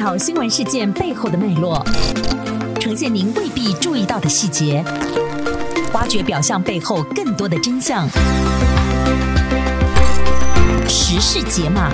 讨新闻事件背后的脉络，呈现您未必注意到的细节，挖掘表象背后更多的真相。时事解码。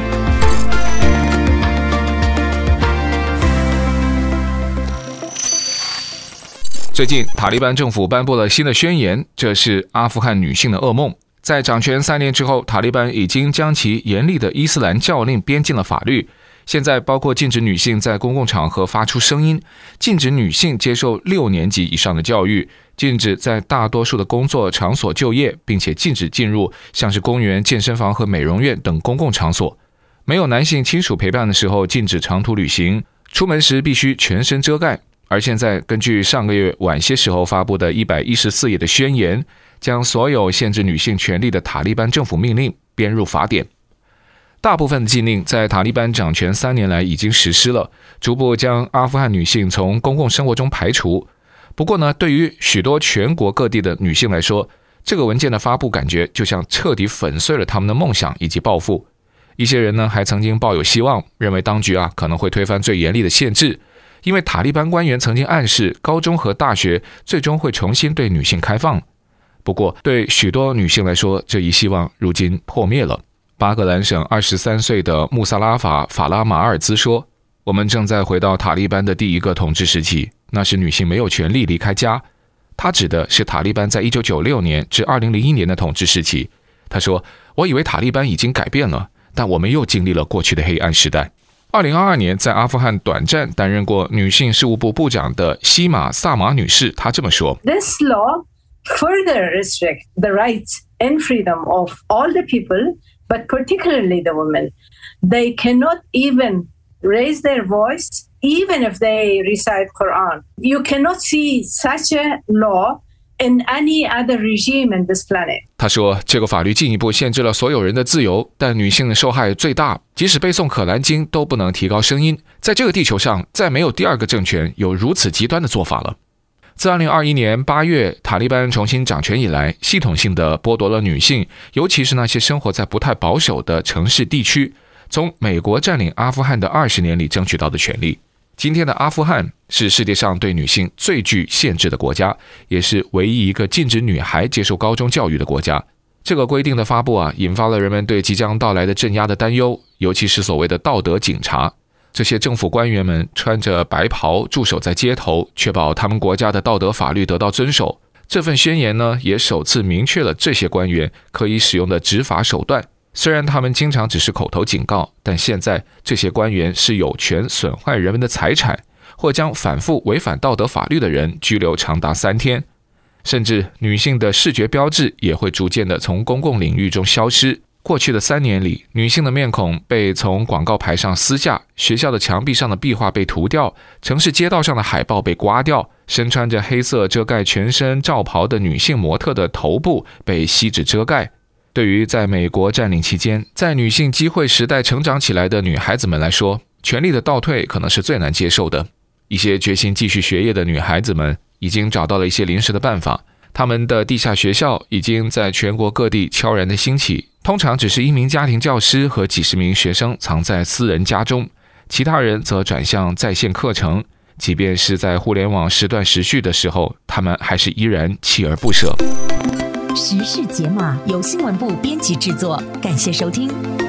最近，塔利班政府颁布了新的宣言，这是阿富汗女性的噩梦。在掌权3年之后，塔利班已经将其严厉的伊斯兰教令编进了法律。现在包括禁止女性在公共场合发出声音，禁止女性接受6年级以上的教育，禁止在大多数的工作场所就业，并且禁止进入像是公园、健身房和美容院等公共场所。没有男性亲属陪伴的时候，禁止长途旅行，出门时必须全身遮盖。而现在根据上个月晚些时候发布的114页的宣言，将所有限制女性权利的塔利班政府命令编入法典。大部分的禁令在塔利班掌权3年来已经实施了，逐步将阿富汗女性从公共生活中排除。不过呢，对于许多全国各地的女性来说，这个文件的发布感觉就像彻底粉碎了她们的梦想以及抱负。一些人呢还曾经抱有希望，认为当局可能会推翻最严厉的限制，因为塔利班官员曾经暗示高中和大学最终会重新对女性开放。不过对许多女性来说，这一希望如今破灭了。巴格兰省23岁的穆萨拉法·法拉马尔兹说，我们正在回到塔利班的第一个统治时期，那时女性没有权利离开家。他指的是塔利班在1996年至2001年的统治时期。他说，我以为塔利班已经改变了，但我们又经历了过去的黑暗时代。2022年在阿富汗短暂担任过女性事务部部长的西玛·萨玛女士，她这么说， This law further restricts the rights and freedom of all the people, but particularly the women. They cannot even raise their voice, even if they recite Quran. You cannot see such a law in any other regime in this planet. 他说，这个法律进一步限制了所有人的自由，但女性的受害最大，即使背诵可兰经都不能提高声音。在这个地球上，再没有第二个政权有如此极端的做法了。自2021年8月塔利班重新掌权以来，系统性地剥夺了女性，尤其是那些生活在不太保守的城市地区，从美国占领阿富汗的20年里争取到的权利。今天的阿富汗是世界上对女性最具限制的国家，也是唯一一个禁止女孩接受高中教育的国家。这个规定的发布引发了人们对即将到来的镇压的担忧，尤其是所谓的道德警察。这些政府官员们穿着白袍驻守在街头，确保他们国家的道德法律得到遵守。这份宣言呢，也首次明确了这些官员可以使用的执法手段。虽然他们经常只是口头警告，但现在这些官员是有权损坏人们的财产，或将反复违反道德法律的人拘留长达3天。甚至女性的视觉标志也会逐渐的从公共领域中消失。过去的3年里，女性的面孔被从广告牌上撕下，学校的墙壁上的壁画被涂掉，城市街道上的海报被刮掉，身穿着黑色遮盖全身罩袍的女性模特的头部被锡纸遮盖。对于在美国占领期间在女性机会时代成长起来的女孩子们来说，权力的倒退可能是最难接受的。一些决心继续学业的女孩子们已经找到了一些临时的办法，他们的地下学校已经在全国各地悄然的兴起，通常只是1名家庭教师和几十名学生藏在私人家中，其他人则转向在线课程，即便是在互联网时断时续的时候，他们还是依然锲而不舍。 时事解码由新闻部编辑制作，感谢收听。